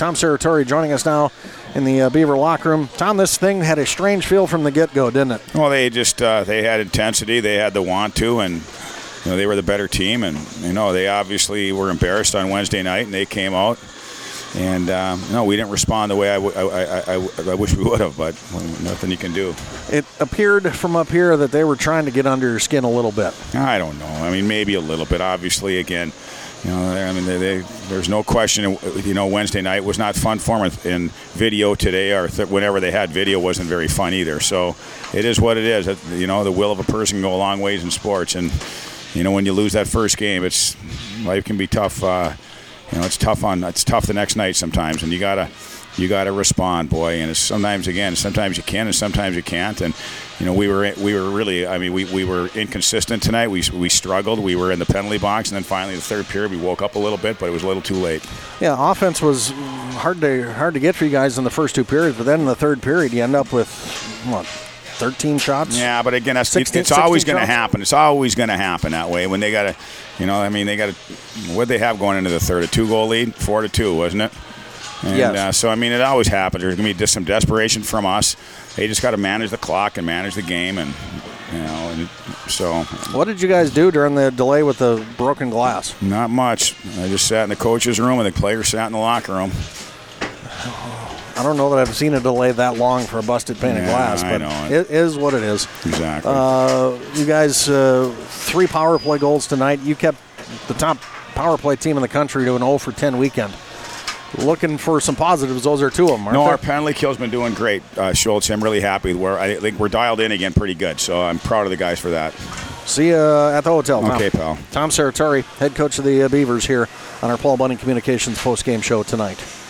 Tom Serratori joining us now in the Beaver locker room. Tom, this thing had a strange feel from the get-go, didn't it? Well, they just they had intensity, they had the want to, and they were the better team, and they obviously were embarrassed on Wednesday night, and they came out, and we didn't respond the way I wish we would have, but nothing you can do. It appeared from up here that they were trying to get under your skin a little bit. I don't know. I mean, maybe a little bit. Obviously, again, there's no question. Wednesday night was not fun for them in video today, or whenever they had video wasn't very fun either. So it is what it is. The will of a person can go a long ways in sports, and when you lose that first game, life can be tough. It's tough the next night sometimes, and you gotta respond, boy. And sometimes you can, and sometimes you can't. And we were really, we were inconsistent tonight. We struggled. We were in the penalty box, and then finally the third period we woke up a little bit, but it was a little too late. Yeah, offense was hard to get for you guys in the first two periods, but then in the third period you end up with 13 shots. Yeah, but again, it's always going to happen. It's always going to happen that way when they got to, what they have going into the third, a 2-goal lead, 4-2, wasn't it? And, yes. So it always happens. There's going to be just some desperation from us. They just got to manage the clock and manage the game, and so. What did you guys do during the delay with the broken glass? Not much. I just sat in the coach's room, and the players sat in the locker room. I don't know that I've seen a delay that long for a busted pane of glass, but it is what it is. Exactly. You guys, 3 power play goals tonight. You kept the top power play team in the country to an 0-for-10 weekend. Looking for some positives. Those are 2 of them, aren't No, there? our penalty kill's been doing great, Schultz. I'm really happy. I think we're dialed in again pretty good, so I'm proud of the guys for that. See you at the hotel, Tom. Okay, pal. Tom Serratori, head coach of the Beavers, here on our Paul Bunning Communications post-game show tonight.